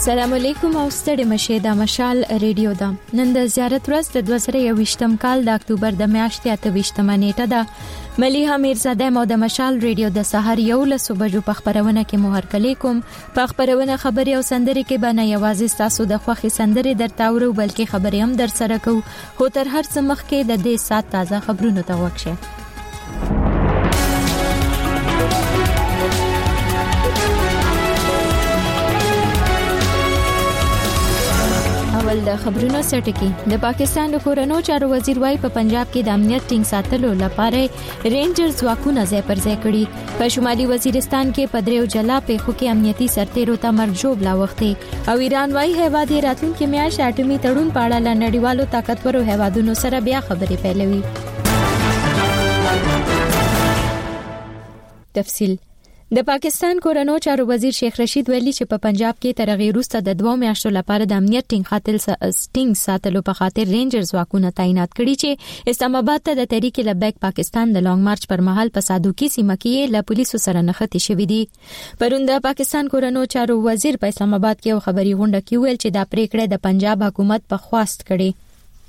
السلام علیکم او ستړي مشه د مشال ریډیو دا نن د زیارت ورځ د 2021م کال د اکتوبر د میاشتې 28مه نیټه ده. ملیحه میرزاده مو د مشال ریډیو د سحر 11 بجو په خبرونه کې مهر کلی کوم. په خبرونه خبري او سندري کې باندې یوازې تاسو د خوخي سندري درتاورو بلکې خبري هم در سره کو. خو تر هر څه مخکې د دې سات تازه خبرونه ته وکشه. اول د خبرونو سرټکی د پاکستان د کورونو چارو وزیر وايي په پنجاب کې د امنیت ټینګ ساتلو لپاره رینجر ځواکونه ځای پر ځای کړي. په شمالي وزیرستان کې په دریو جلا پیښو کې امنیتي سرتیرو ته مرجوب لا وخته او ایران وايي هیواد راتلونکي میاشت اټومي تړون په اړه له نړیوالو طاقتورو هیوادونو سره بیا خبرې پیلوي. تفصیل د پاکستان کورونو چارو وزیر شیخ رشید ویلي چې په پنجاب کې تر هغې وروسته د 2 میاشتو لپاره د امنیت ټینګ ساتلو په خاطر رینجر ځواکونه تعینات کړي چې اسلام آباد ته د تحریک لبیک پاکستان د لانګ مارچ پر مهال په صادوقي سیمه کې له پولیسو سره نښتې شوې دي. پرون د پاکستان کورونو چارو وزیر په اسلام آباد کې یو خبري غونډه کې ویل چې دا پریکړه د پنجاب حکومت په خواست کړي.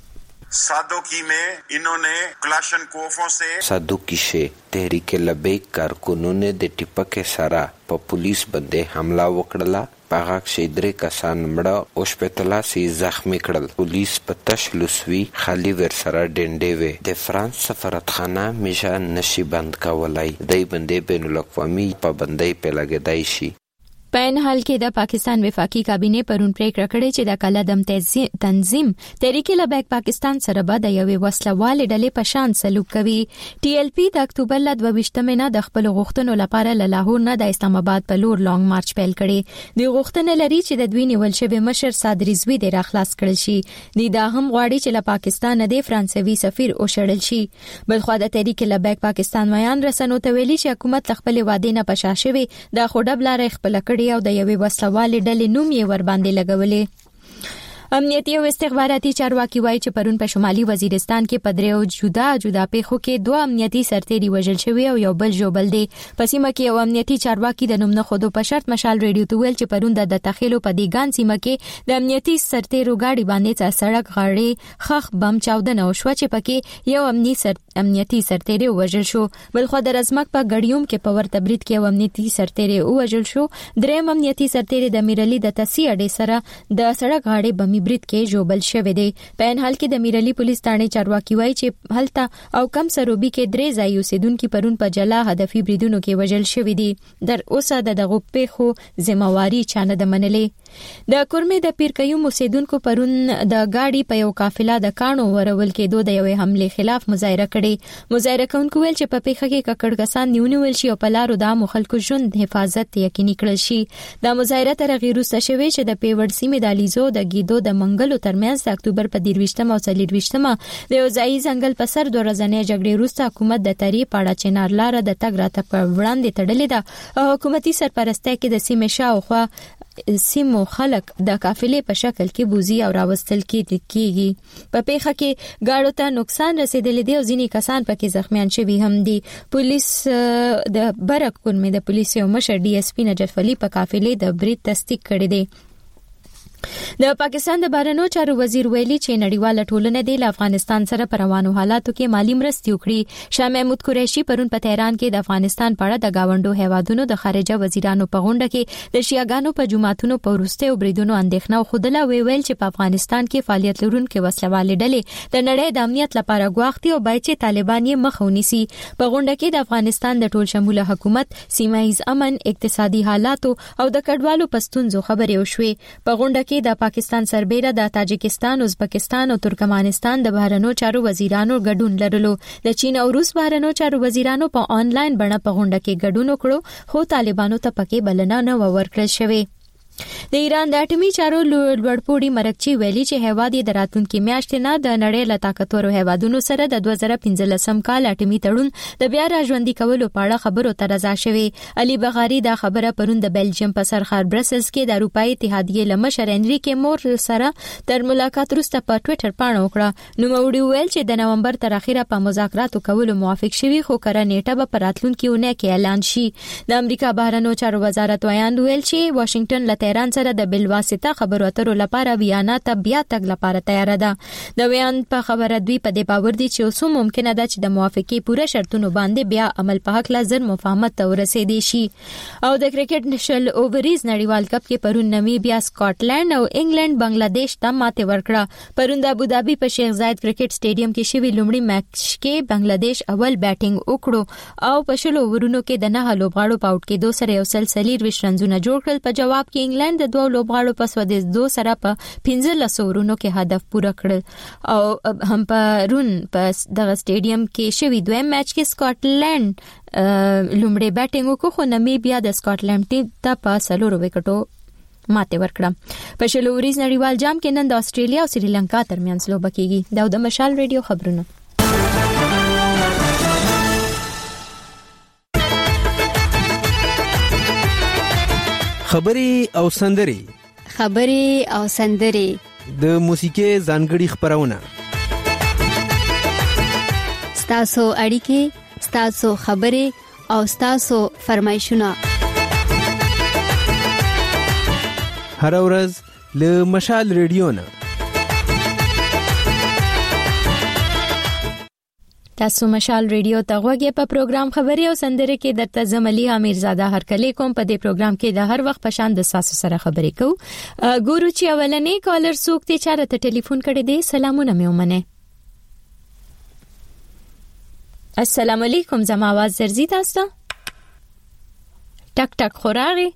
صادوقی में इन्होंने क्लाशनकोफों से صادوقی से تحریک لبیک کارکنوں نے د ټیپکې سره په پولیس باندې حمله وکړه. په هغه کې 3 کسان مړه او شپږ سي زخمی کړل. پولیس په تشلوسوي خالی ور سره ډنډې وې. د فرانس سفارتخانه میشه نشي بند کولای. دای باندې بین الاقوامي پابندۍ په لګیدای شي. په ان حال کې د پاکستان وفاقي کابینه پرون پریکړه کړې چې د کلادم تنظیم تحریک لبیک پاکستان سره به د یوې وسلوالې ډلې په شان سلوک کوي. ټي ایل پی د اکتوبر ل 22مه نه د خپل غوښتنو لپاره له لاهور نه د اسلام آباد په لور لانګ مارچ پیل کړي. د غوښتنې لري چې د دوی نیول شوی مشر صاد رضوی د راخلاص کړل شي. د دا هم غواړي چې له پاکستان د فرانسوي سفیر او شړل شي. بلخو د تحریک لبیک پاکستان ویان رسنو ته ویلي چې حکومت خپل وعده نه پشاشوي د خوډب لارې خپل او د یوې وسلوالې ډلې نوم یې ور باندې لګولې. امنیتي او استخباراتي چارواکي وایي چې پرون په شمالي وزیرستان کې په دریو جدا پیښو کې 2 امنیتي سرتیري وژل شوي او یو بل ژوبل دي. په سیمه کې یو امنیتي چارواکي د نوم نه خودو په شرط مشال ریډیو ته ویل چې پرون د تخیلو په دیګان سیمه کې د امنیتي سرتیرو غاډي باندې سړک غاړي خخ بم چاودنه وشو چې پکې یو امنیتي سرتیري وژل شو. بلخو د رزمک په غړیوم کې په ورته برید کې یو امنیتي سرتیري وژل شو. دریم امنیتي سرتیري د میرلی د تسی اډې سره د سړک غاړي بم برید کې جوبل شوی دی. په ان حال کې د میرلی پولیس ثانې چارواکي وایي چې هلته او کم سروبي کې 3 ځای اوسیدونکو پرون په جلا هدفي بریدونو کې وژل شوی دي. در اوسه دغه پیښو ذمہواری چانه د منلې. د کورمې د پیرکیوم اوسیدونکو پرون د گاډي په یو قافله د کانو ورول کېدو د یوې حمله خلاف مظاهره کړې. مظاهره کوونکو ویل چې په پیښه کې ککړ کسان نیول شي او په لارو د خلکو ژوند حفاظت یقیني کړل شي. د مظاهره تر غیروسته شوی چې د پیوړ سیمې د لیزو د گیدو د منګلو ترمنځ د اکتوبر په 23مه او 24مه د یو ځای ځنګل په سر 2 ورځې جګړې وروسته حکومت د تری پاړه چنار لار د تګ راته په وړاندې تړلې ده او حکومتي سرپرستی کې د سیمې شاوخوا سیمو خلک د قافلې په شکل کې بوزي او راوستل کیږي. په پیښه کې گاډو ته نقصان رسیدلی دی او ځینې کسان پکې زخمیان شوي هم دي. پولیس د برک کورمې د پولیس یو مشر ډي اس پی نجف علي په قافلې د برید تصدیق کړی دی. د پاکستان د بهرنیو چارو وزیر ویلي چې نړیواله ټولنه د افغانستان سره پر روانو حالاتو کې مالی مرستې وکړي. شاه محمود قریشي پرون په تهران کې د افغانستان په اړه د گاونډو هیوادونو د خارجه وزیرانو په غونډه کې د شیعاګانو په جماعتونو په وروستیو بریدونو اندېښنه خوده ویل چې په افغانستان کې فعالیت لرونکو وسلوالې ډلې د نړۍ د امنیت لپاره غواړي او باید چې طالبان یې مخ ونیسي. په غونډه کې د افغانستان د ټول شموله حکومت سیمایي امن اقتصادي حالات او د کډوالو پښتونزو خبرې وشوي. په غونډه کې د پاکستان سربېره د تاجکستان، ازبکستان او ترکمنستان د بهرنیو چارو وزیرانو ګډون لرلو. د چین او روس بهرنیو چارو وزیرانو په آنلاین بڼه په غونډه کې ګډون وکړو خو طالبانو ته پکې بلنه نه ورکړل شوې. د ایران د اټومي چارو لوړپوړي مرکچی ویلي چې هیواد یې د راتلونکي میاشتې نه د نړۍ له طاقتورو هیوادونو سره د 2015 کال اټومي تړون د بیا راژوندي کولو په اړه خبرو ته رضا شوی. علي بغاری دا خبره پرون د بلجیم په سرخار برسلز کې د اروپאי اتحادیې لمشر انریکه مور سره تر ملاقات وروسته په ټوئیټر باندې وکړه. نو موړي ویل چې د نومبر تر اخره په مذاکراتو کولو موافق شوی خو کره نیټه به راتلونکي اونۍ کې اعلان شي. د امریکا بهرنیو چارو وزارت ویان ویل چې واشنگټن له تهران سره د بلواسطه خبرو اترو لپاره ویانا ته بیا تګ لپاره تیار ده. د ویان په خبره دوی په دې باور دي چې اوس ممکنه ده چې د موافقې پوره شرطونو باندې بیا عمل په حق لازم مفاهمت ته ورسېدي شي. او د کرکټ نشل اووریز نړیوال کپ کې پرون نامیبیا سکاټلند او انګلند بنگلاديش ته ماته ورکړه. پرون د ابوظبي په شیخ زاید کرکټ سټیډیم کې شوی لومړی میچ کې بنگلاديش اول بیټینګ وکړو او په شلو ورونو کې د 9 لوبغاړو په اوټ کې 2 سره یو سلسلي رنزونه جوړ کړل. په جواب کې انګلند د 2 لوبغاړو په سودیس 2 سره په 15 ورونو کې هدف پوره کړل. او هم پرون په دغه سټیډیم کې شوی دویم میچ کې سکاټلند لومړی بیټینګ وکړو خو نامیبیا د سکاټلند ټیم ته په 4 وکټو ماته ورکړه. په شلو ورځ نړیوال جام کې نن د استرالیا او سریلانکا ترمنځ لوبه کیږي. د مشال ریډیو خبرونه. خبري او سندري د موسیقي ځانګړي خبرونه ستاسو اړیکې ستاسو خبري او ستاسو فرمایشونه هر ورځ له مشال ریډیو نه. تاسو مشال ریډیو ته غوږی په پروګرام خبري او سندره کې درته زملي امیرزاده هرکلی کوم. په دې پروګرام کې د هر وخت په شان د تاسو سره خبرې کوو. ګورو چې اولنې کالر څوک ته چاره ته ټلیفون کړي دي. سلامونه مې ومنه. السلام علیکم. زما आवाज درځي تاسو ته؟ ټک ټک خوراغي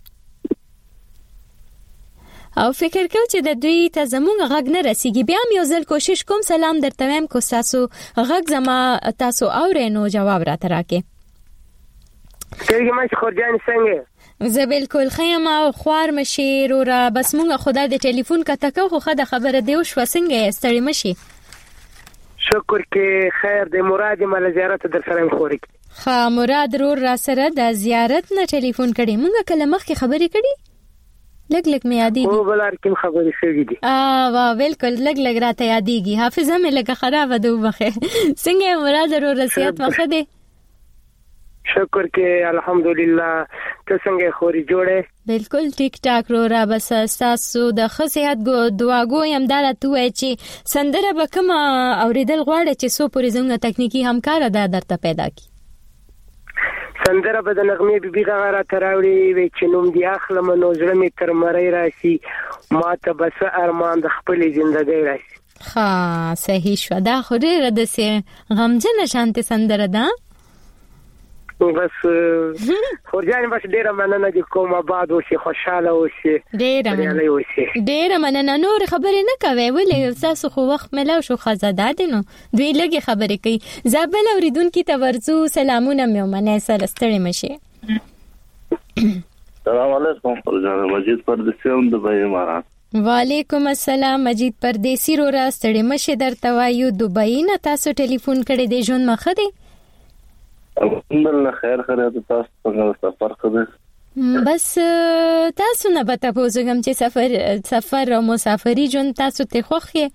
او فکر کوم چې د دوی ته زموږ غږ نه رسیږي. بیا مې یو ځل کوشش کوم سلام درته وایم کو تاسو غږ زما تاسو اورئ نو جواب راته راکې. څنګه مې خورجان څنګه زه بالکل خیم او خوار مشیر او را بس مونږه خدای د ټلیفون کته کو خو د خبره دی او شو څنګه استړی مشي. شکر کې خیر د مراد مل زیارت در سره خوري. ها مراد را سره د زیارت نه ټلیفون کړي. مونږه کله مخکې خبرې کړي لګ مې یادېږي. او بلار کوم خبرې شوې دي. واه بالکل لګ راته یادېږي. حافظه مې لګه خراب ده وبخه. څنګه مراد رسیات مخه ده؟ شکر کې الحمدلله. ته څنګه خوري جوړه؟ بالکل ټیک ټاک را بس تاسو د خصيحت دعاګو يم دالته وای چې سندره به کوم اوریدل غواړي چې سو پورې زموږ تکنیکی همکار ده درته پیدا کی. سندره به د نغمې بیبي غاره تراوړي وي چې نوم دی اخلم نو زړه می تر مړی راشي ما ته بس ارمان د خپل ژوندۍ راشي. ها صحیح شو. دا خو ډېر د سه غمجن شانته سندره ده. بس خورجان بس ډیره مننه دي کوم آباد اوسې خوشاله اوسې ډیره مننه. نور خبرې نه کوي ولې تاسو خو وخت ملاو شو خزاده دي نو دوی لګي خبرې کوي. زابل اوریدونکو ته ورزو سلامونه مې ومنه سره ستړي مشه. سلام علیکم خورجان مجید پردیسی هم دبی امارات. وعلیکم السلام مجید پردیسی رو را ستړي مشه درته وایو. دبی نه تاسو ټلیفون کړی دی ژوند مخه دی؟ الحمدلله خیر خیریت. تاسو څنګه سفر کوئ؟ بس تاسو نه پته پوزګم چې سفر او مسافری جون تاسو ته خوخه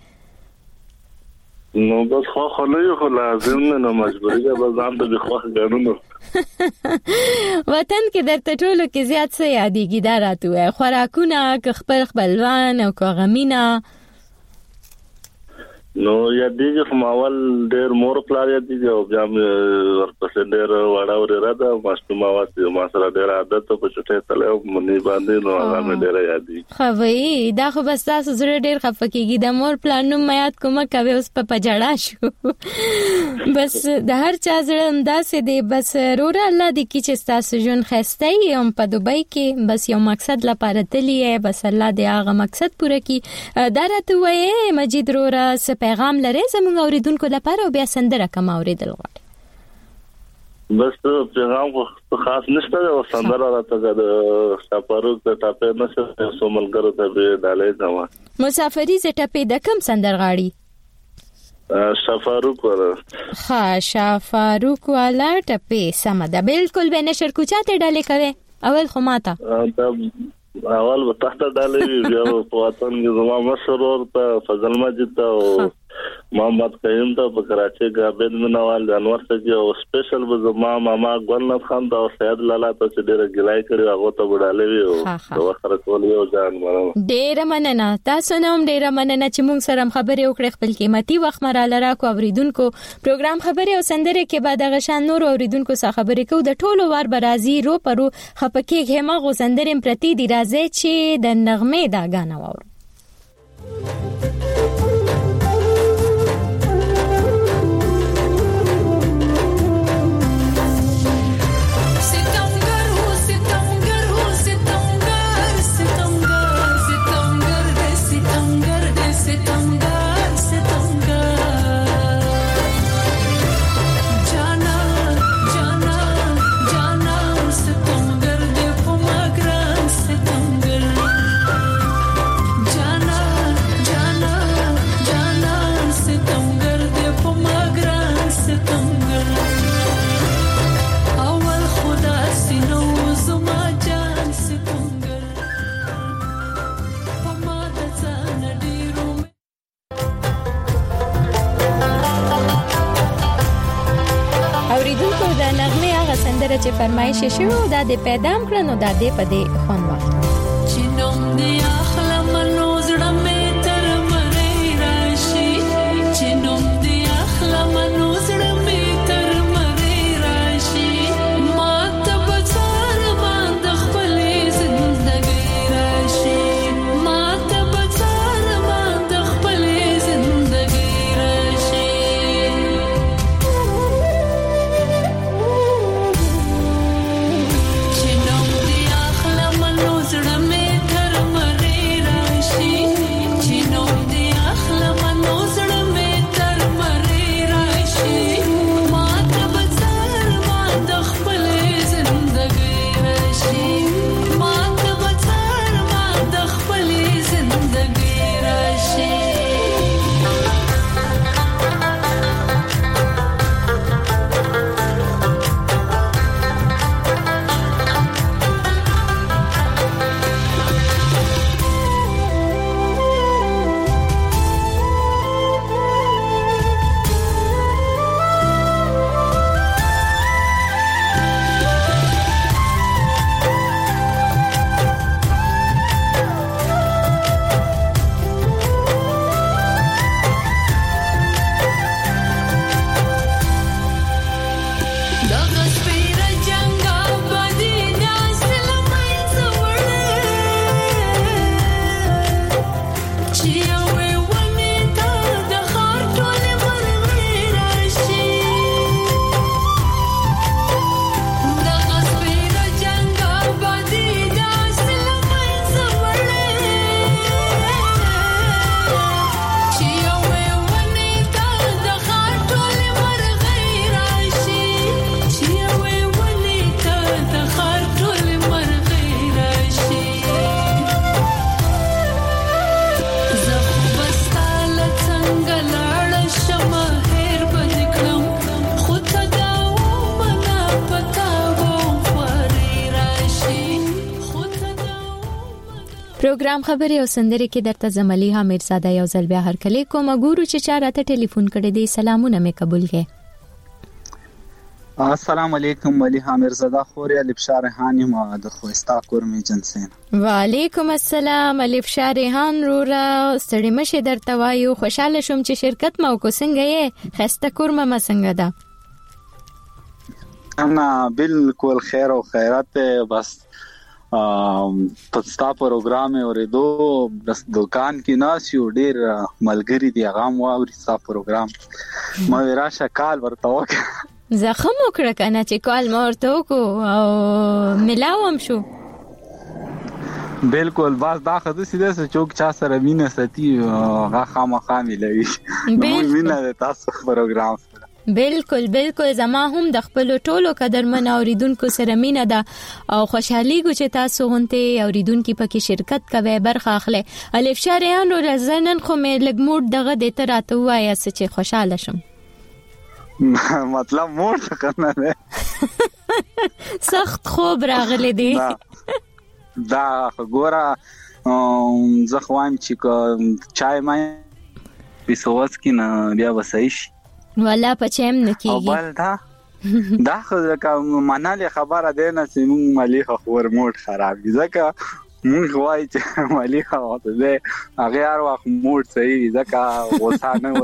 نو بس خو نه یو لازم نه مجبوری ده بس ځان ته خوخه غنونو. وطن کې درته ټولو کې زیات څه یادېږي دا راته خوراکونه خپلوان او غمینا نو یادېږي خو اول ډېر مور پلار یادېږي او بیا ورپسې ډېر وړه ورېره ده ماشوم واسي ما سره ډېر عادت په چټه تلو منی باندې نو هغه مې ډېر یادېږي. خو وای دا خو بس تاسو زړه ډېر خفقېږي د مور پلان نو مې یاد کومه کوي اوس په پجړا شو. بس د هر چا زړه انداسې دی. بس روره الله دې کې چې تاسو جون خستای هم په دوبۍ کې بس یو مقصد لپاره تللی بس الله دې هغه مقصد پوره کړي. دا راته وای مجید روره پیغام لري زموږ اوریدونکو لپاره او بیا سندره کوم اوریدل غواړي؟ بس پیغام خاص نشته او سندره راته د سفارو ته ټاپه نشه سوملګرو ته به ډالې ځما. مسافری ز ټاپه د کوم سندر غاړي؟ شفاروق والا. ها شفاروق والا ټاپه سم ده بالکل به نشر کوچاته ډالې کوي اول خو ماته اول به تحت ډالې بیا په وطن کې زما مشرور ته فضل مجید ته او محمد قیم ته په کراچي کې عبد منوال انور ته او سپیشل بزما ماما ګلنت خان ته او سید لالا ته چې ډېر ګلای کړی هغه ته وډالې وي او وخت کول یو ځان مړو ډېر مننه تاسو نوم ډېر مننه چې موږ سره خبرې وکړې خپل قیمتي وخت مراله راکو اوریدونکو پروګرام خبرې او سندره کې بعد هغه شان نور اوریدونکو سره خبرې کوو د ټولو وار برازي رو پرو خپکه غما غو سندره پرتی دی راځي چې د نغمه دا غانا وور چې فرمایش شوی دا د پیدام کړنو د دې په دې خون وخت چې نوم دې اخلا منو زړه مې تر مړې راشي چې نوم دې اخلا منو زړه مې تر مړې راشي ما ته بچار باندې خپل زندګي راشي ما ته بچار باندې خپل زندګي راشي پروګرام خبرې او سندرې کې درته زملي حامد زاده یو ځل بیا هر کله کوم ګورو چې چا راته ټلیفون کړی دی سلامونه مې قبول کړي السلام علیکم ولی حامد زاده خوري الفشار ریحان ما د خوستا کورمي جنسین وعلیکم السلام الفشار ریحان رورا ستړي مشه درته وایو خوشاله شوم چې شرکت مو کو څنګه یې خسته کورمه ما څنګه ده انا بالکل خیر او خیرات بس پستا پروګرام اوریدو بس دکان کې ناسیو ډیر ملګری دی غام واوري ستا پروګرام ما راشه کال ورته وکړه زخم وکړه کنه چې کال مورته کو او ملاوم شو بالکل بس دا خدای سیده چوک چا سره مینه ستي غا خامخا ملوي مینه تاسو پروګرام بالکل بالکل زما هم د خپل ټولو قدرمن اوریدونکو سره مینه ده او خوشحالي ګو چې تاسو هونته اوریدونکو پکې شرکت کوي برخه اخلي الف شاریان رو رزنن خو مې لګموډ دغه د تراته وایا چې خوشاله شم مطلب موډ څنګه ده سخت خوب راغلی دی دا ګوره زه خوایم چې چای ما پیسوس کې نه بیا وسای شي ولا پچم او نکیږي بل دا خو ځکه مناله خبره ده نه چې موږ مالی خور موډ خراب دي ځکه موږ وایي چې مالی خواته ده هغه هر وخت موډ صحیح ځکه غوسه نه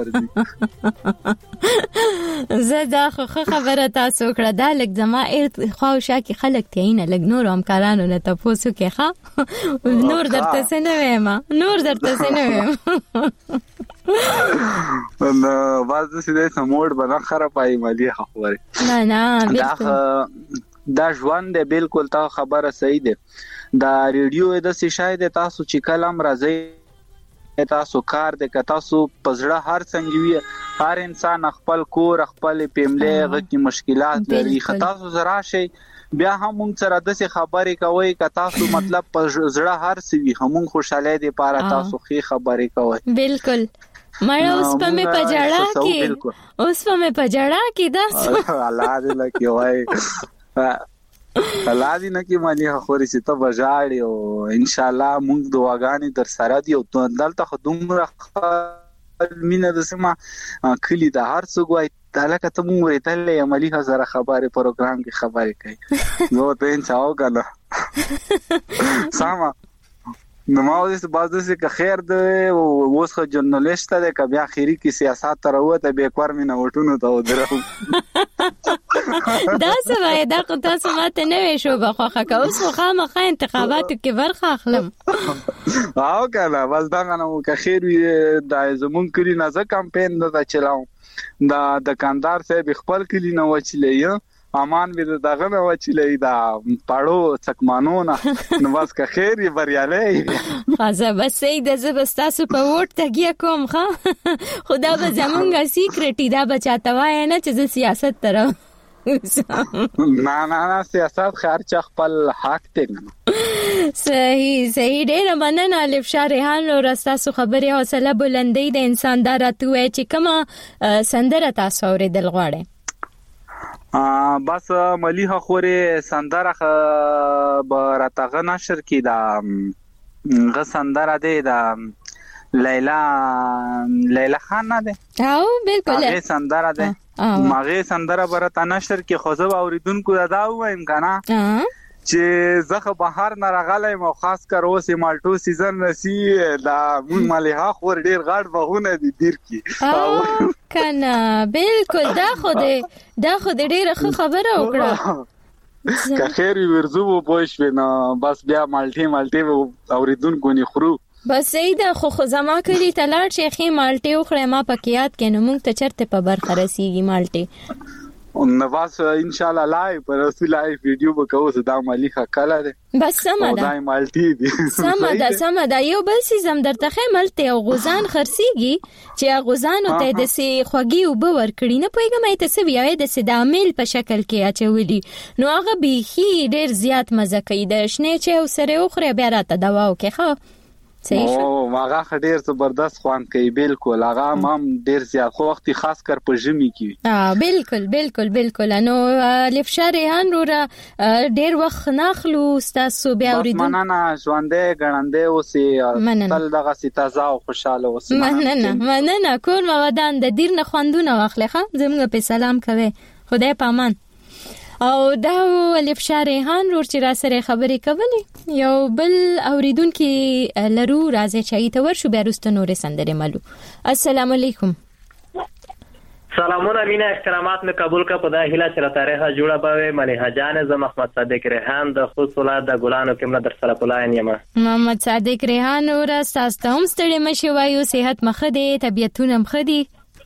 ورځي زه دا خو خبره تاسو کړه دا لګ زما خواوشا کې خلک تیینه لګ نور همکارانو نه تاسو کې ښه نور درته څه نه وایم نو باز دې سموډ بنا خرابای مالی خبره نه دا ژوند دی بالکل تا خبره صحیح ده دا ریډیو د څه شاید تاسو چې کلم راځي تاسو کار د تاسو پزړه هر څنګه وي هر انسان خپل کور خپل فیملی غوښتي مشکلات لري تاسو زرا شي بیا هم موږ سره د څه خبرې کوي که تاسو مطلب پزړه هر څه وي هم خوشاله دي پاره تاسو خې خبرې کوي بالکل مړ اوس په مې پجړه کې دا الله دې لکه وای الله دې نه کې مانی خوري چې ته بجاړي او ان شاء الله موږ دعاګانې در سره دي او ته دلته خدومره مینه د سما کلی د هر څه وای تعالی ته موږ ورته عملی هزار خبره پروګرام کې خبرې کوي نو ته ان چاو کنه سما نو ما اوس بازو چې خیر ده اوس خو جرنالست ده ک بیا اخیری کې سیاست تر وته به کور مینه وټونو ته درو دا سوای دا تاسو ماته نه وشو بخوخه که اوس خامخا انتخاباتو کې برخه اخلم او کنه بس دا غنو که خیر د زمون کلی نه ز کمپاین نه چلاو دا دکاندار صاحب خپل کلی نه وچلې امان به دغه نه وچلې دا پاړو څکمانو نه نو بس که خیر بریالي خاصه بس د زبستاسو په ووټ تګیا کوم ښه خدا به زمونږه سیکریټی دا بچاته وای نه چې سیاست تر نه سیاست خرچ خپل حق دی صحیح ډېر مننه الفشا ریحان او تاسو خبرې حوصله بلندۍ د انسان دا راته چې کومه سندره تاسو اورېدل غواړئ بس ملیحه خوري سندره براتغه نشر کی دا غ سندره دی دا لیلا خان نه ده او بالکل هغه سندره ده ماغه سندره برات نشر کی خوځو اوریدونکو دا وایم کنه چې زخه بهر نه راغلی مو خاص کر اوس مالټو سیزن نسی دا مون ملیحه خور ډیر غاټ بهونه دي دیر کی کنه بالکل دا خو دې ډیره خبره وکړه که خیر ورزو پوښ وینا بس بیا مالټي اوریدونکو نه خرو بس ایدا خو زما کلی تلاړ شیخي مالټي خو ما پکیات کینو مونږ ته چرته په برخه رسیږي مالټي نو بس ان شاء الله لایو پر رسول لایو ویډیو وکاو زدا ملیحه کله ده بس سم ده دای مالټي دي سم ده یو بل سیزم درته خملته او غوزان خرسيږي چې غوزان ته د سي خوږي او باور کړي نه پويګم ته سی ویای د سدامل په شکل کې اچولي نو هغه بيخي ډیر زیات مزه کوي د شنه چې او سره اوخره بیا راته دوا وکي خو صحیح شو هغه ډیر زبردست خوان کوي بالکل هغه هم ډیر زیات خو وخت خاص کر په ژمي کې بالکل نو لفشا ریحان رو ډیر وخت ناخلو تاسو بیا اوریدو مننه ژوندې غړندې اوسې تل دغه تازه او خوشاله اوسې مننه کور مودان د دیر نه خوندونه واخلخه زموږ په سلام کوي خدای پامان او دا لفشا ریحان ور چې را سره خبرې کولې یو بل اوریدونکو لرو راځي چې ته ورشو بیا رست نورې سندره مالو السلام علیکم سلامونه مینا احترامات می قبول کا پدا هله چې تاریخ جوړه پاوي ملیحه جان ز محمد صادق ریحان د خصوصا د ګلانو کمنه در سره پلاین یم محمد صادق ریحان ور تاسو ته هم ستړي مشي وایو صحت مخه دي طبيعتونه مخه دي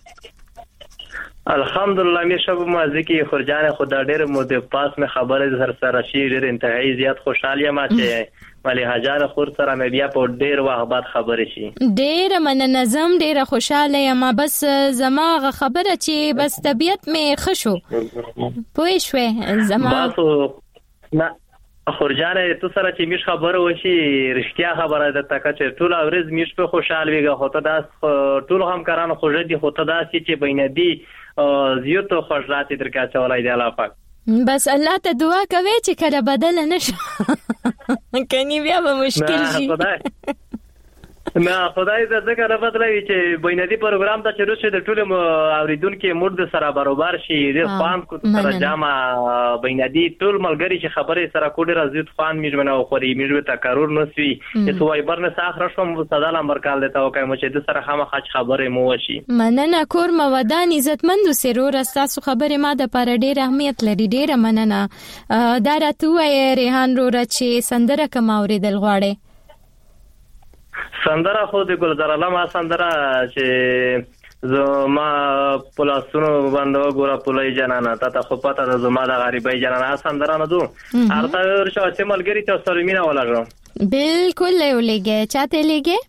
الحمدلله می شب موزیکی خرجان خدا ډیر مود پاس می خبره سره شي ډیر انتهایی زیات خوشاله ما چې ملیحه جان خور سره مې بیا په ډیر وخت بعد خبرې شي ډیر مننظم ډیر خوشاله ما بس زما خبره چې بس طبيعت مې خشو پوه شوې زما نه خورجانه تو سره چې میش خبره وشي رښتیا خبره ده تکه چې ټول اورز میش په خوشاله ویګه هوته دا ټول هم کارانو خوږه دي هوته دا چې بینه دي زیاتو خوشالتي درکا چولای دی الله پاک بس الله ته دعا کوي چې کله بدل نشه کني بیا به مشکل شي نه خدای دې ځکه نه بدلوي چې بینادي پروګرام ته چروشه د ټول اوریدونکو مود سره برابر شي د فهم کو سره جامع بینادي ټول ملګری چې خبره سره کوډ راځي فهم میژمنه او خوري میژو ته کارور نسوي چې وای برنه ساخره شوم صدا نمبر کال دیتا او کوم چې د سره خامخ خبره مو وشي مننه کور مودان عزتمند سرور استاسو خبره ما د پر ډیر اهمیت لري ډیر مننه دا راته ریحان رو چې سندره کوم اوریدل غواړي سندره خو د ګلزار علامه سندره چې زما پلاسونو باندې ګوره پولای جنانا تا خو پته ده زما د غریبای جنانا سندره نه دو ارته ورشو چې ملګری ته سره مینا ولاړو بالکل لګي چاته لګي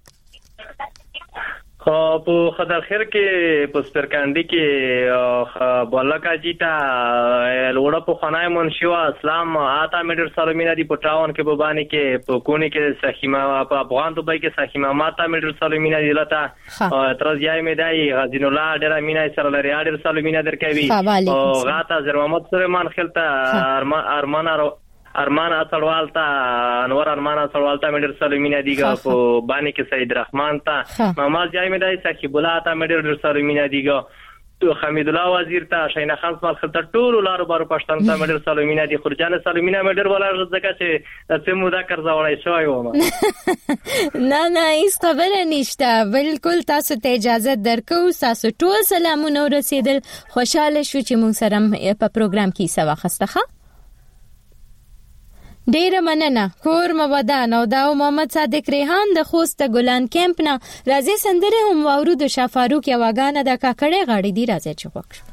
خو په خدای خیر کې په سپرکاندي کې بولکا جیتا لوړه په خنای منشي وا اسلام آتا میډر سالمینا دی پټاون کې بوبانی کې په کونی کې سخیما په افغان دوبای کې سخیما ماتا میډر سالمینا دی لتا ترز یای مدای غزین الله ډیر مینا سره لري ډیر سالمینا درکوي او غاتا زر محمد سليمان خلته ارمان اصلوالتا انور ارمان اصلوالتا میډر سالمینا دیګه په باندې کې سید رحمان تا محمد جای مدای سخیب الله تا میډر سالمینا دیګه تو حمید الله وزیر تا شینا خان سمال خلته ټول لارو بارو پښتون تا میډر سالمینا دی خرجان سالمینا میډر ولا ځکه چې ته مذاکر زوړای شوی و نه هیڅ خبره نشته بالکل تاسو ته اجازه درکو تاسو ټول سلامونه ورسېدل خوشاله شو چې مونږ سره په پروګرام کې سوا خسته ډیر مننه کور مودان او دا محمد صادق ریحان د خوست ګلان کیمپ نه راځي سندره هم واورو د شافاروق یا واګانه د کاکړې غاړي دی راځي چې وکړو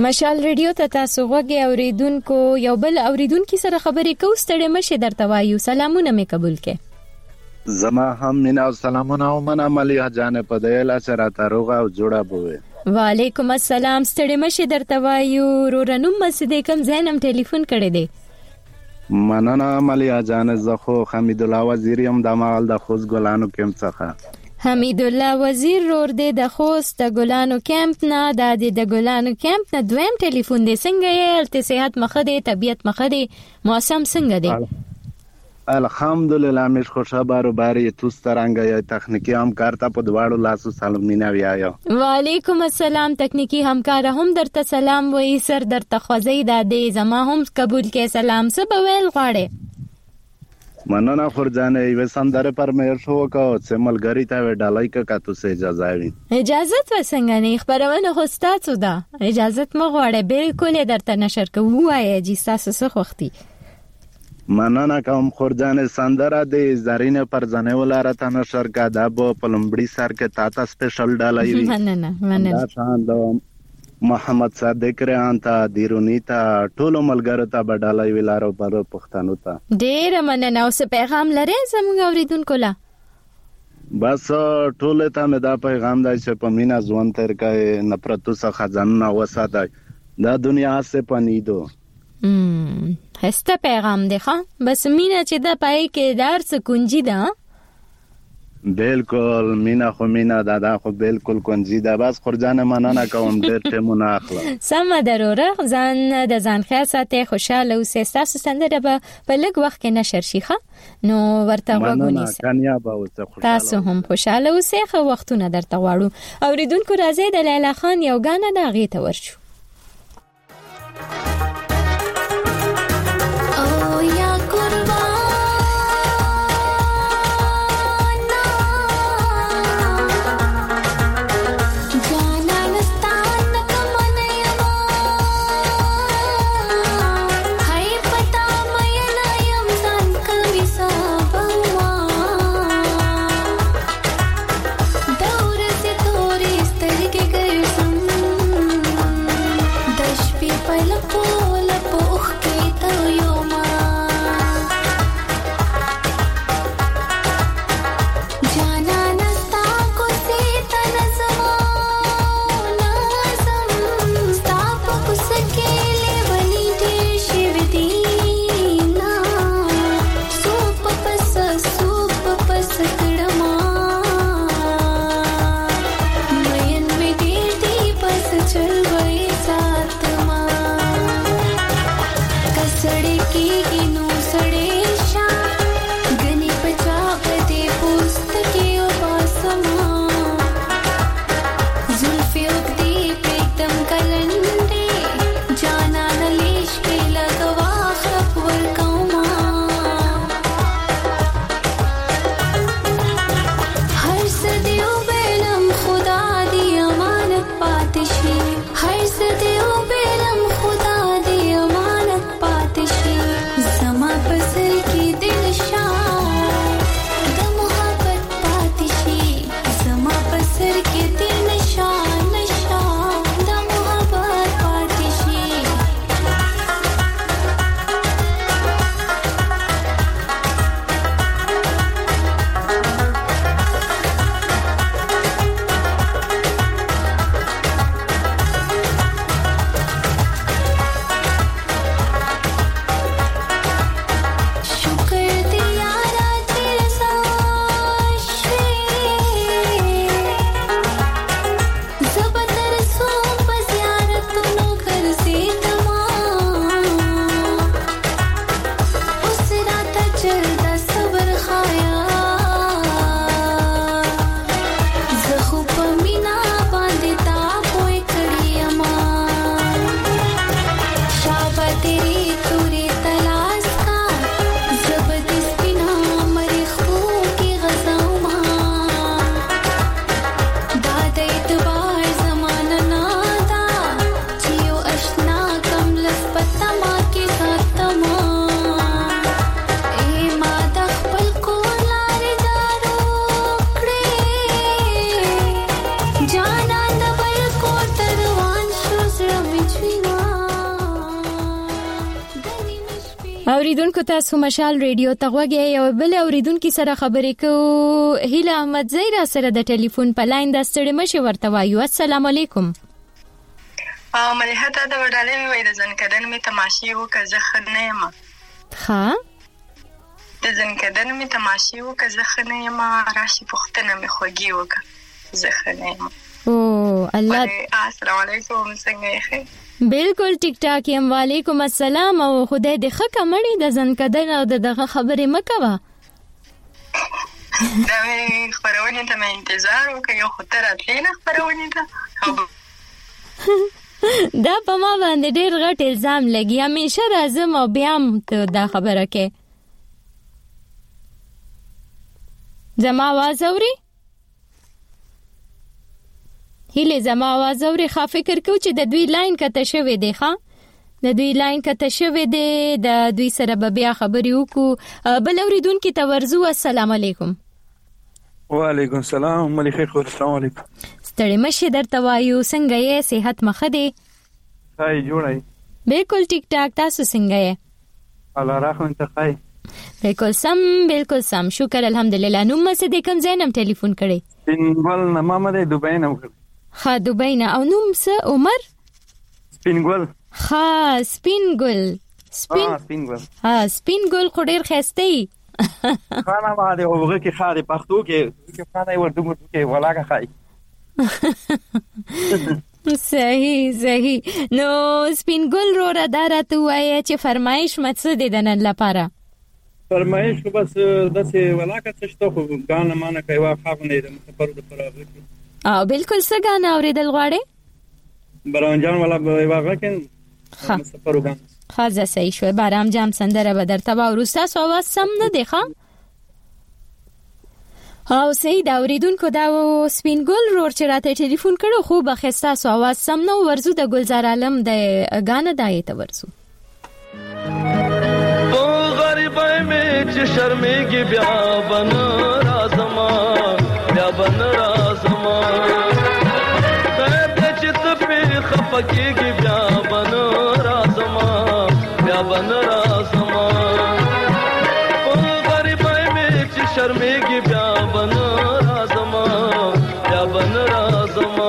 مشال ریډیو ته تاسو غوږی اوریدونکو یو بل اوریدونکو سره خبرې کوو. ستړي مشه درته وایو. سلامونه مې قبول کړئ. زما هم مینا او سلامونه او من عملیه جان په دایلا سره تاروغه او جوړه بوي. وعلیکم السلام. ستړي مشه درته وایو. رورنوم مسجد کم زینم ټلیفون کړی دی. مننه عملیه جان. زخو حمید الله وزیر یم د مال د خوست ګلانو کم څخه. حمید الله وزیر رور دی د خوست د ګلانو کمپ نه. د ګلانو کمپ نه دویم ټلیفون دی. څنګه یې؟ الته صحت مخه دی، طبيعت مخه دی، موسم څنګه دی؟ الحمدلله مش خوشبارو باری تو سترنګ یا تخنیکی همکار ته په دواړو لاسو سلام مینا ویایا. وعلیکم السلام. تکنیکی همکار هم درته سلام وای. سر درته خوځي د دې زما هم قبول کې سلام. څه بویل غواړي؟ مننه خورجانه یو سندره پر مې شو کو چې ملګری ته ډالای کا تو سه اجازه وي. اجازه وسنګ نه خبرونه خو ستاسو ده. اجازه مو غواړي بالکل درته نشر کوو. وای چې تاسو څه خوختي. مننه کوم خورجانه. سندره د زرین پر ځنه ولاره ته نشر کا دا په پلمبړي سر کې تاته سپیشل ډالای وي. مننه دا شان محمد صادق رحان ته دیرونی ته ټولو ملګرو ته بدالای ویلارو پر پښتنو ته ډېر مننه. او څه پیغام لري زموږ اوریدونکو لا؟ بس ټول ته مې دا پیغام دی چې په مینا ځوان تر کې نفرت څخه ځان نه وساتای. دا دنیا سے پنیدو هسته پیغام دی ښا. بس مینا چې دا پای کې دار څه کنجی ده. بالکل مینا خو مینا دا خو بالکل کنجی ده. بس خورجانه مننه کوم ډېر ټیمونه اخلم. سم ضروره. ځان د ځان خیال ساتي، خوشاله اوسئ. تاسو سندره په لږ وخت کې نشر شي ښه. نو ورته وګورئ. کامیاب اوسئ. تاسو هم خوشاله اوسئ. خو وختونه درته غواړو. اوریدونکو راځي د لیلا خان یو غاڼه دا غي ته ورشو. Look اوریدونکو تاسو مشال ریډیو ته غوږی یو بل اوریدونکو سره خبرې کوو. هیله احمد زیرا سره د ټلیفون په لاین د ستړي مشه ورته وایو. السلام علیکم. مليحه ته د وډالې وې د ځنکدن می تماشې وکړه زه خنه یم. ها د ځنکدن می تماشې وکړه زه خنه یم راشي پختنه می خوږی وکړه زه خنه یم. او الله. السلام علیکم څنګه یې؟ بالکل ټیک ټاک یم. وعلیکم السلام. او خدای دې ښه کمړي د ځنکدن او دغه خبرې مکوه. دا مې خبرونه ته مې انتظار وکړ یو خطر اتلینه خبرونه ته دا په ما باندې ډېر غټ الزام لګي. همیشه راځم او بیا ته دا خبره کې زما आवाज اوري هیله زما आवाज اوري. خا فکر کو چې د دوی لاین کته شوې دی. ښا د دوی لاین کته شوې دی. د دوی سره به بیا خبرې وکړو. بل اوریدونکو ته ورزو. السلام علیکم. وعلیکم السلام. مليحه خو السلام علیکم. ستړي مشه درته وایو. څنګه یې؟ صحت مخه دی؟ هاي جوړای. بالکل ټیک ټاک. تاسو څنګه یې؟ الله راخون ته خای. بالکل سم شکر الحمدلله. نو مې دې کوم ځای نم ټلیفون کړی؟ سپینګل نه ماما دې دوبۍ نه وکړ. ها دوبۍ نه. او نوم څه عمر؟ سپینګل. ها سپینګل. سپینګل. ها سپینګل خو ډیر خسته ای. خانه باندې اوغه کې خاله پښتو کې خانه ورته کې ولاګه خای. صحیح. نو سپینګل رو را دارته وایي چې فرمایش مڅ دې دنن لپاره. فرمایش بس دسه ولاګه څه شته خو غانه مانه کوي واخه نه دې مسافر د پرابه. بالکل څه غانه اوریدل غواړي؟ برامجان والا واغه کې مسافر وګان. خازه صحیح شو. برامجان سندره به درته ورسته سو واس سم نه دی. ښا او سید اوریدونکو دا سپینګل رور چې راته ټلیفون کړو خو بخسته سو आवाज سم نو. ورزو د گلزار عالم د غانه دای ته ورزو. او غریبای می چې شرمېږي بیا بن رازما بیا بن رازما خیر دې چې ته په خپکیږي بیا بن رازما بیا بن رازما او غریبای می چې شرمېږي بیا بن رازما بیا بن رازما.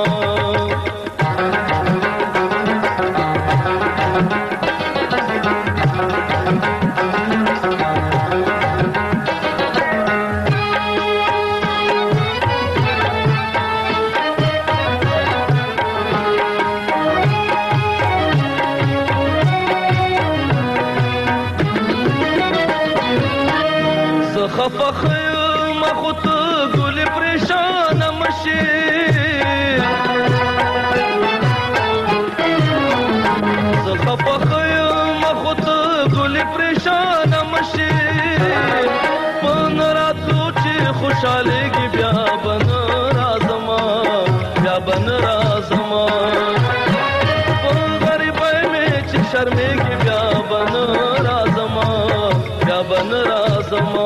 خفخ مخوت گل پریشان مشی خفخ مخوت گل پریشان مشی پن راتو چی خوشحالگی بیا بن رازما بیا بن رازما پن غریبای میں چی شرمگی بیا بن رازما بیا بن رازما.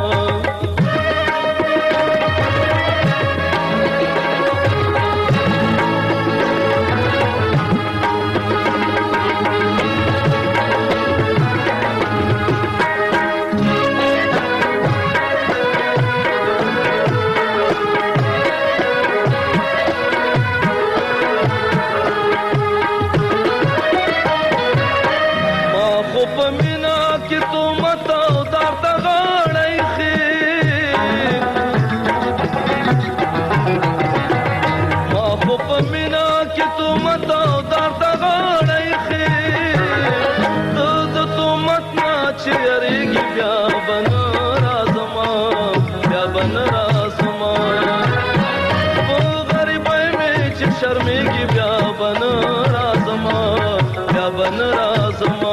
शर्मेगी ब्या बन राजमा ब्या बन राजमा.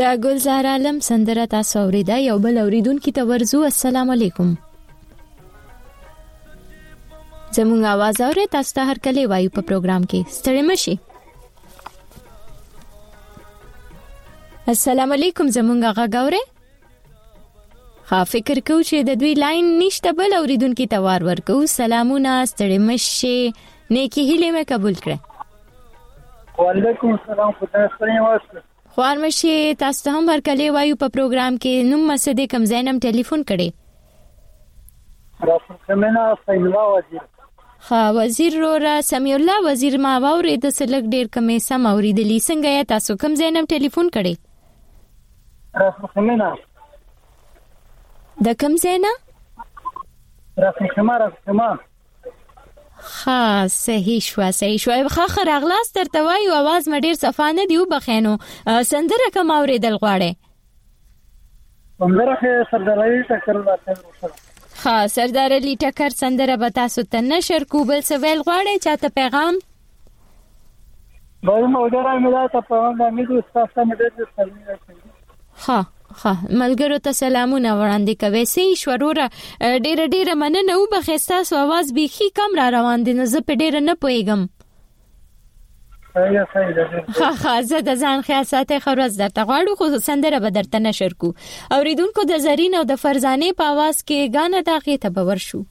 د ګلزار عالم سندره تاسو اوریدا. یو بل اوریدونکو ته ورزو. السلام علیکم. زموږ आवाज اورئ؟ تاسو ته هر کله وایو په پروګرام کې ستړي مشي. السلام علیکم. زموږ غږ اورئ؟ ها فکر کو چې د دوی لاین نشته، بل اوریدونکو ته ورکو. سلامونه، ستړي مشي، نیکی هیله مې قبول کړه. وعلیکم السلام. خدای ستړي واسه. خوار مشي تاسو ته هم ورکلې وایو په پروګرام کې. نوم مسدې کم زینم ټلیفون کړي. رسول خمینا سمي الله وزیر. ها وزیر را سمي الله وزیر ما ووري د سلګ ډیر کمې سم اوریدلې. څنګه یا تاسو کم زینم ټلیفون کړي؟ رسول خمینا. د کم زینا؟ رسول خما. ها صحیح شو. خخر اغلاس درته وایو आवाज مې ډیر صفانه دیو بخینو. سندره کوم اوریدل غواړي؟ سندره سردار علي ټکر راته. ها سردار علي ټکر سندره به تاسو ته نشر کو. بل څه ویل غواړي؟ چاته پیغام؟ به مو درای مې دا ته په امید تاسو ته مې د سلام. ها ملګرو ته سلامونه وړاندې کوي. سي شوروره ډېر مننه. او بخښتا سو आवाज بيخي کم را روان دي، نه زه په ډېر نه پويګم. ها زه د ځان خیال ساتي. خبرز درته غواړو خو سندره به درته نشر کو. اوریدونکو د زرین او د فرزانه په आवाज کې غانه داغه ته باور شو.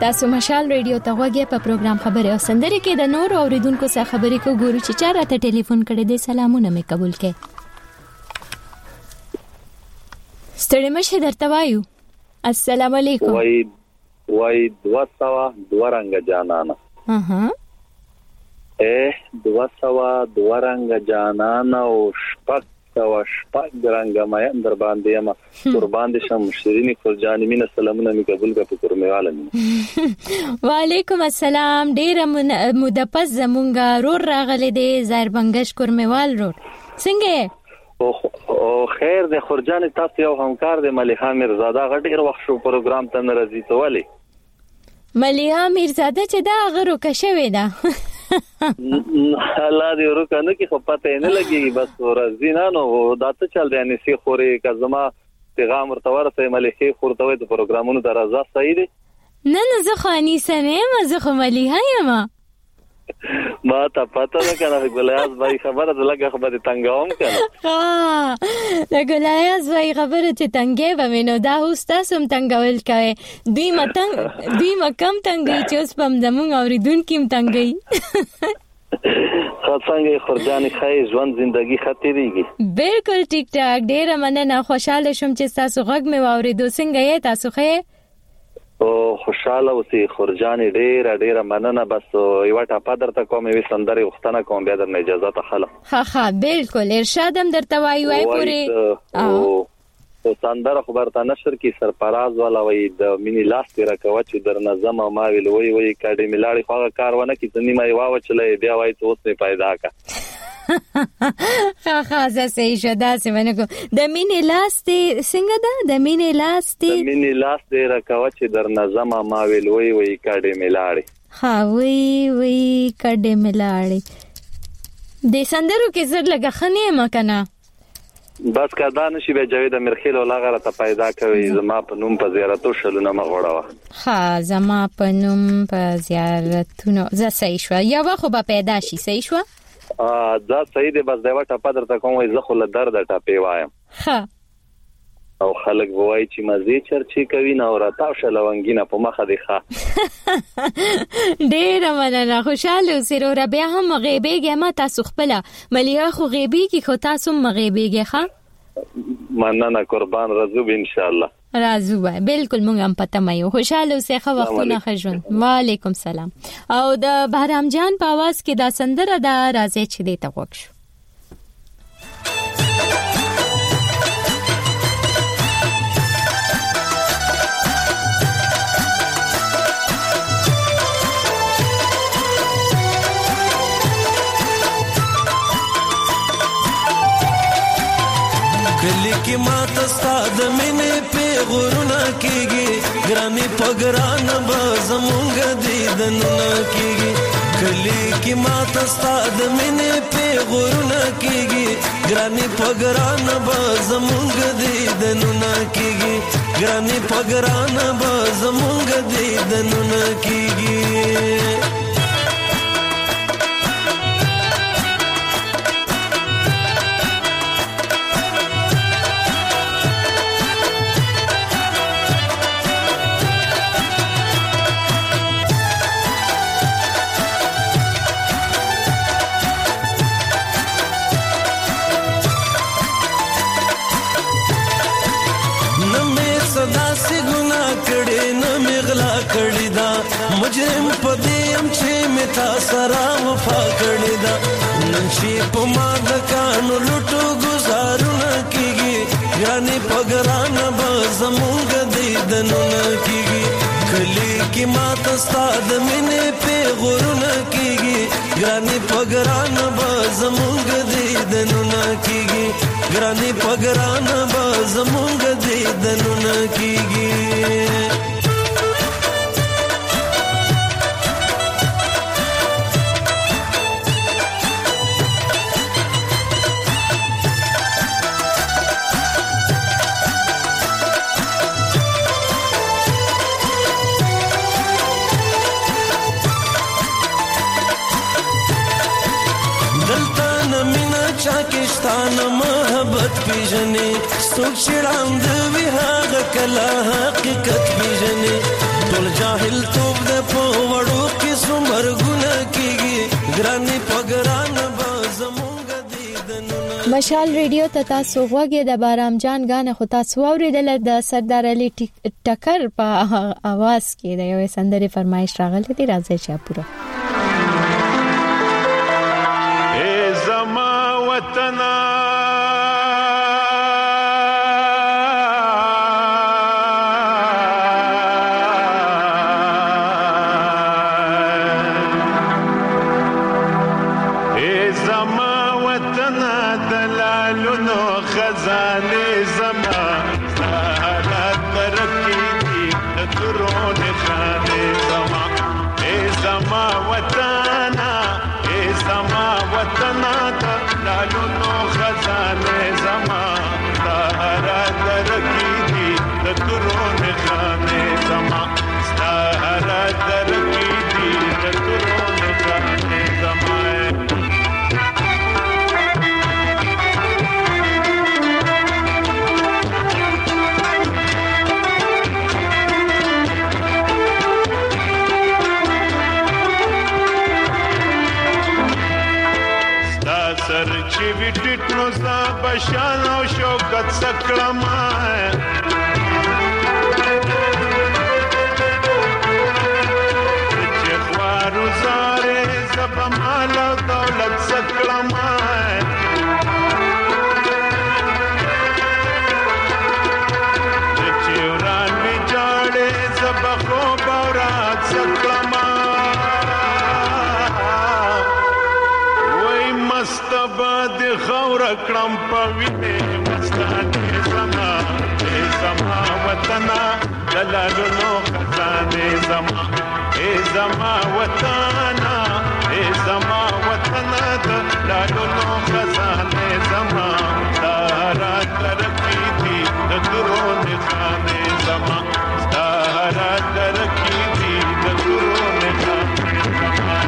تاسو مشال ریډیو ته غوږی په پروګرام خبري او سندري کې د نور اوریدونکو سره خبرې کو ګورو چې چا راته ټلیفون کړي دي. سلامونه مې قبول کړئ. ستړي مشه درته وایو. السلام علیکم. وای 202 رنگ جانانا. 202 رنگ جانانا او شپږ رنگ مې در باندې ما قربان دي شم شيريني فرجاني مين سلامونه مې قبول کړه کورمېواله مين. وعلیکم السلام. ډیر مدپس زمونږه رور راغله دي زهر بنگش کورمېوال رور. څنګه او خیر د خرجان تاسو یو همکار د مليحه میرزاده غډیر وخت شو پروګرام ته ناراضي توالي. مليحه میرزاده چې دا غرو کښوي ده. الله دې ورکنه کې خو پته نه لګي بس ورځ نه نو داته چل دی نه سي خوري کزما پیغام ورته ورته مليحه خورته د پروګرامونو درازه صحیح دي. نه زه خو انیسه نه زه خو مليحه یم. ما ته پته نه کنه ګلیاز بای خبره د لګه خبره تنګوم کنه. د ګلیاز بای خبره چې تنګې به مینو دا هوستا سم تنګول کوي. دوی مکم تنګي چې اوس پم زمون اوریدونکو تنګي. څنګه خرجاني خای ژوند ژوندۍ خطرېږي. بالکل ټیک ټاک. ډیر مننه. خوشاله شوم چې تاسو غږ مې واوریدو. څنګه یې تاسو خې؟ او خوشاله اوسې خرجاني ډیر مننه. بس یو ټاپه درته کوم وي سندري وختنه کوم بیا درنه اجازه ته خاله. ها بالکل ارشادم درته وایي پوری. او سندره خبرته نشر کی سرپراز والا وای د مینی لاس تیر کوي چې در نظم ما ویل وای کډې ملاړي خو کارونه کی ځنی ما واو چلې بیا وای ته اوس نه پیدا کا. زه صحیح شدا سمنه کو د مینی لاس ته څنګه ده د مینی لاس ته راکوي چې در نظم ما ویل وای کډې ملاړي. وای کډې ملاړي د سندرو کې زړه لګه خنه ما کنه. بس کدا نشي به جاوید امرخیل ولا غره ته پیدا کوي زما په نوم په زیارتو شلونه مغوړه. زما په نوم په زیارتونو زه صحیح شو یا واخو به پیدا شي. صحیح شو دا صحیح دی. بس دا وټه په درته کوم زه خو له درد ټاپې وایم. او خلک وایي چې مزه چرچی کوي نه ورته شلونګینه په مخه دی ډیر مننه. خوشاله اوسئ. را بیا هم غیبېږه ما تاسو خپل مليحه خو غیبېږي خو تاسو مغیبېږه. مننه قربان راځو ان شاء الله. راځو بالکل مونږ هم پته مې خوشاله اوسئ. خو وختونه خجون. وعلیکم سلام. او د بهرام جان په आवाज کې دا سندره دا راځي چې دې ته وښو. کلی کی ماته ستاد مینې په غورونه کېږي ګراني پګران به زمونږ دیدنونه کېږي. کلی کی ماته ستاد مینې په غورونه کېږي ګراني پګران به زمونږ دیدنونه کېږي ګراني پګران به زمونږ دیدنونه کېږي. مجرم پدیم چې متا سره وفا کړی دا نن شي په ما د کانو لټو گزارونه کیږي ګراني پګران به زمونږ دیدنونه کیږي. کلی کی ماته ستاد مینې په غورونه کیږي ګراني پګران به زمونږ دیدنونه کیږي ګراني پګران به زمونږ دیدنونه کیږي. چاکستان محبت پیژنې څوک چې وړاند وی هغه کله حقیقت پیژنې ټول جاهل توب د پوړو کې سمرګونه کیږي ګرانی پګران به زمونږ دیدنونه. مشال ریډیو ته تاسو غوږی د بارام جان غانه خو تاسو اوریدل د سردار علي ټکر په आवाज کې د یو سندري فرمایش راغلی دی. راځي چې پوره ای زما وطن بشان او شوکت سکړم چې خوارو زاره زب مال او دولت سکړم چې وران می جاړې زب خو بورات سکړم وای مستبه د خور کړم پوینه مستانه زما وطن دلالو نو خزانه زما وطن دلالو نو خزانه زما دارا ترکی دی درون خانه زما دارا ترکی دی درون خانه زما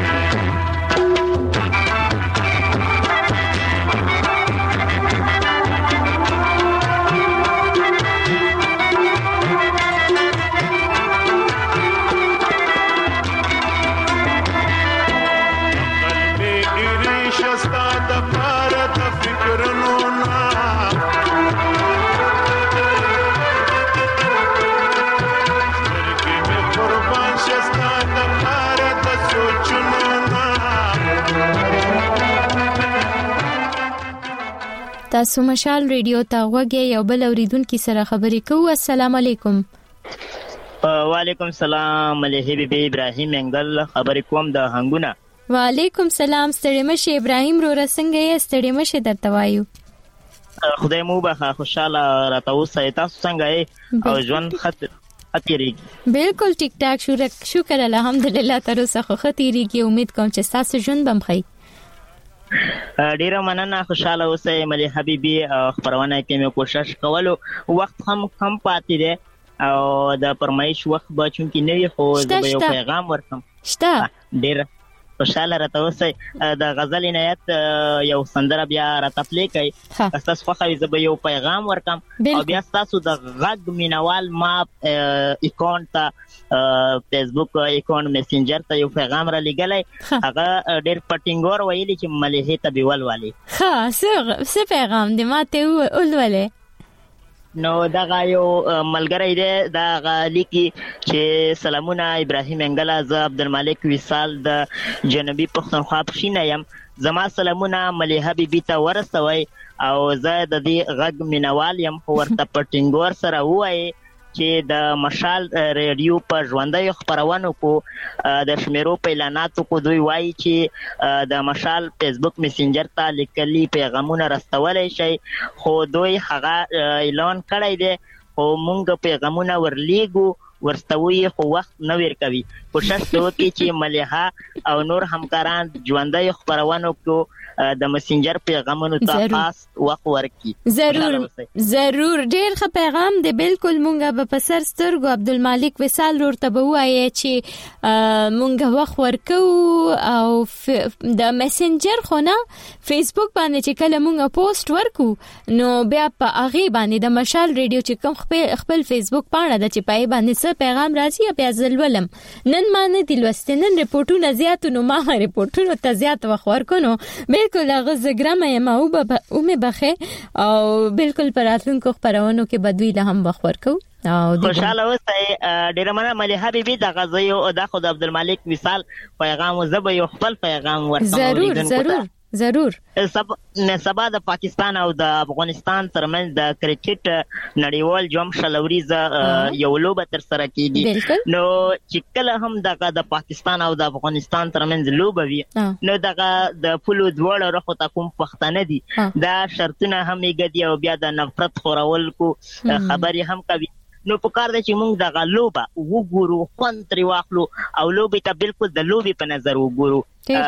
تاسو مشال ریډیو ته غوږی یو بل اوریدونکو سره خبرې کوو. السلام علیکم. وعلیکم السلام. مليحه بیبي ابراهیم انګل خبرې کوم د هنګونه. وعلیکم سلام. ستړي مشه ابراهیم رو رسنګ یې ستړي مشه درته وایو. خدای مو به خوشاله راته اوسه. تاسو څنګه یې او ژوند خطرېږي؟ بالکل ټیک ټاک شکر الحمدلله تر اوسه خو خطرېږي. امید کوم چې تاسو ژوند بم خي. ډیره مننه. خوشاله اوسئ. ملي حبيبي خبرونه کې مې کوشش کولو. وخت هم کم پاتې دی او د فرمایش وخت به چونکی نه وي خو زه به یو پیغام ورکم. ډیره خوشاله راته اوسئ. د غزل عنایت یو سندره بیا راته پلی کوي. تاسو خوښه زه به یو پیغام ورکم او بیا تاسو د غږ مینوال ما اکاونټ ته فیسبوک اکاونټ میسنجر ته یو پیغام را لګلای. هغه ډېر پټینګور ویلي چې مليحه تبيول والی. ها څه پیغام دی ماته ولولې؟ نو دا یو ملګری دی دا غالي کی چې سلامونه ابراهیم انګل از عبدالملک وصال د جنوبي پښتونخوا پښینه يم. زما سلامونه مليحه بیبي ته ورسوي او زه د دې غږ مینوال يم. ورته پټینګور سره وایي چې د مشال ریډیو په ژوندۍ خبرونو کو د شمیرو په اعلاناتو کو دوی وایي چې د مشال فیسبوک میسنجر ته لیکلي پیغامونه رسولای شي خو دوی هغه اعلان کړی دی خو مونږ پیغامونه ورلیګو ورستوي خو وخت نه ورکوي. کوشش وکړي چې مليحه او نور همکاران ژوندۍ خبرونو کو د مسنجر پیغامونو ته خاص وخت ورکړي. ضرور ډیر ښه پیغام دی. بالکل مونږه به په سر سترګو عبدالمالک وصال ورته به وایي چې مونږه وخت ورکو او د میسنجر خو نه فیسبوک باندې چې کله مونږه پوسټ ورکو نو بیا په هغه باندې د مشال ریډیو چې کوم خپل فیسبوک پاڼه د چې پای باندې څه پیغام راځي بیا ځلولم. نن مانه د لوستنن ریپورتونه زیات نو ما ریپورتونو ته زیات وخت ورکونو. بالکل هغه زګرامه یم او مې بخې او بالکل پراتونکو خبرونو کې بدوی له هم وخت ورکو. خوشاله اوسئ. ډیره مننه ملي حبیبي د غزیو او د خود عبدالمالک وصال پیغام زبې یو خپل پیغام ورته ضرور. سبا د پاکستان او د افغانستان ترمنځ د کرکټ نړیوال جام شلوریز یو لوبه تر سره کیږي. نو چې کله هم د پاکستان او د افغانستان ترمنځ لوبه وي نو دغه د پلو دواړو رخو ته کوم پښتانه دي دا شرطونه هم یې ګدي او بیا د نفرت خورول کو خبرې هم کوي. نو په کار دی چې موږ دغه لوبه وګورو، خوند ترې واخلو او لوبې ته بالکل د لوبې په نظر وګورو،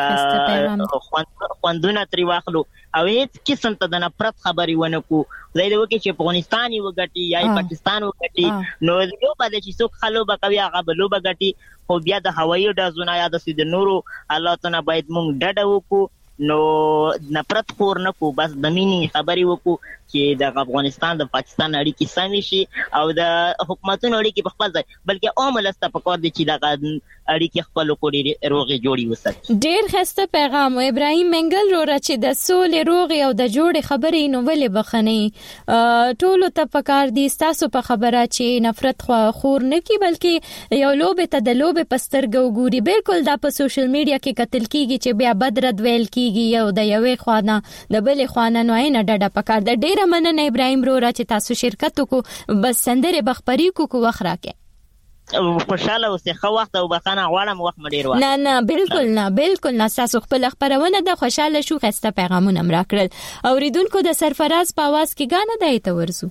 خوندونه ترې واخلو او هیڅ قسم ته د نفرت خبرې ونه کړو. خدای دې وکړي چې افغانستان یې وګټي یا پاکستان وګټي. نو لوبه ده چې څوک ښه لوبه کوي هغه به لوبه ګټي. خو بیا د هوایي ډزونه یا د نورو حالاتو نه باید موږ ډډه وکړو. نو نفرت خور نه کو، بس د مینې خبرې وکړو چې د افغانستان د پاکستان اړیکې سمې شي او د حکومتونو اړیکې په خپل ځای بلکې عام ولس ته پکار دي چې دغه اړیکې خپل کوري روغې جوړې وساتي. ډېر ښه پیغام ابراهیم منګل وروره چې د سولې روغې او د جوړې خبرې نو ولې بخنې ټولو ته پکار دي ستاسو په خبره چې نفرت خور نه کی بلکې یو لوبې ته د لوبې په سترګه وګوري. بالکل دا په سوشل میډیا کې کتل کیږي چې بیا بدرد ویل کیږي او د یوې خوانه د بلې خوانه نو عین ډډه پکار ده. ډېر مننه ابراهیم وروره چې تاسو شرکت وکړو. بس سندره بخبري کو وخت راکې خوشاله اوسې. ښه وخت او بخښنه غواړم وخت مې ډېر وخت نه بالکل نه تاسو خپل خبرونه د خوشاله شو خسته پیغامونه مرا کړل. اوریدونکو د سرفراز په आवाज کې غانه دایته ورزو.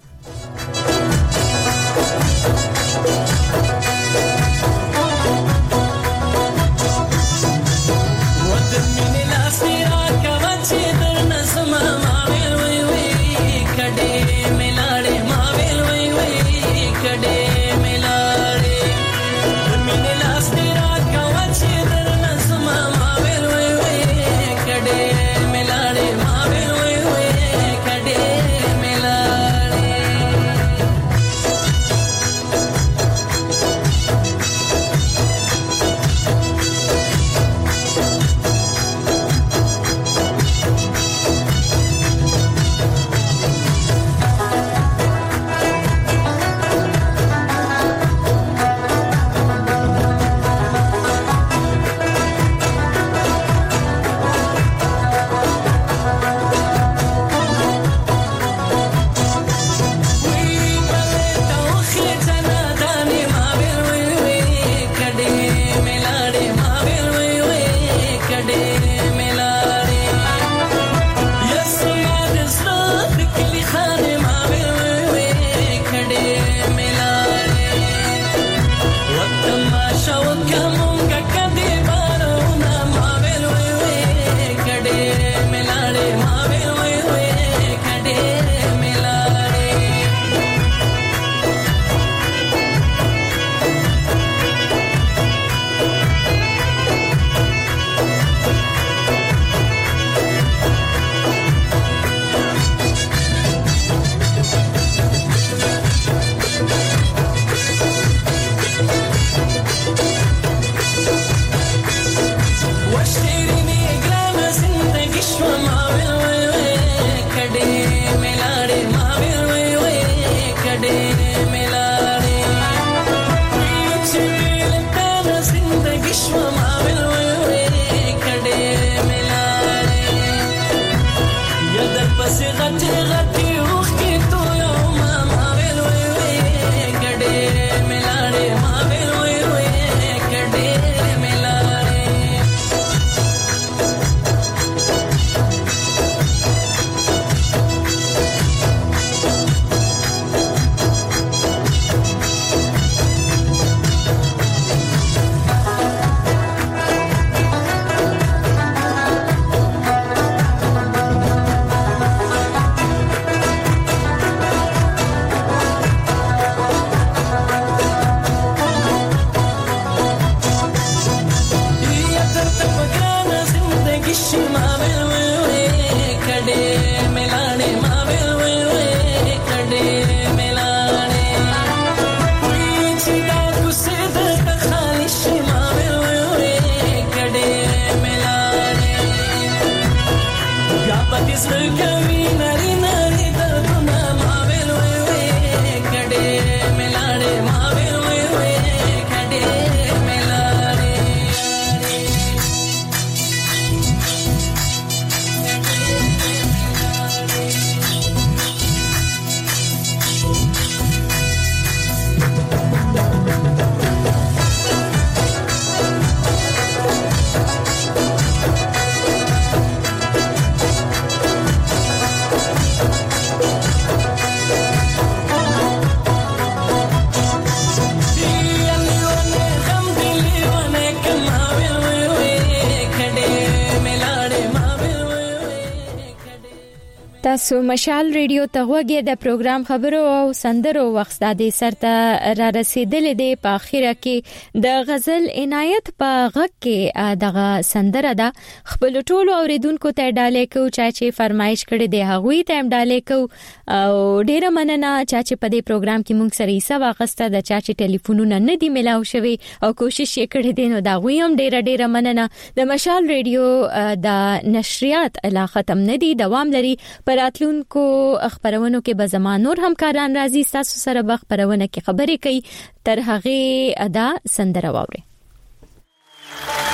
تاسو مشال ریډیو ته غوږی د پروګرام خبرو او سندرو وخت د سرته را رسیدلې دی. په اخیره کې د غزل عنایت په غږ کې دغه سندره ده. خپل ټولو اوریدونکو ته ډالې کو چې فرمایش کړي دی هغوی ته ډالې کو او ډیره مننه چې په دې پروګرام کې مونږ سره حصہ واخسته د چې ټلیفونونه نه دی ملاو شوی او کوشش یې کړی دی نو دا غوی هم ډیره مننه. د مشال ریډیو د نشریات لا ختم نه دی، دوام لري. پراتلونکو خبرونو کې به زموږ نور همکاران راځي تاسو سره به خبرونه کې خبرې کوي. تر هغه ادا سندره واوري.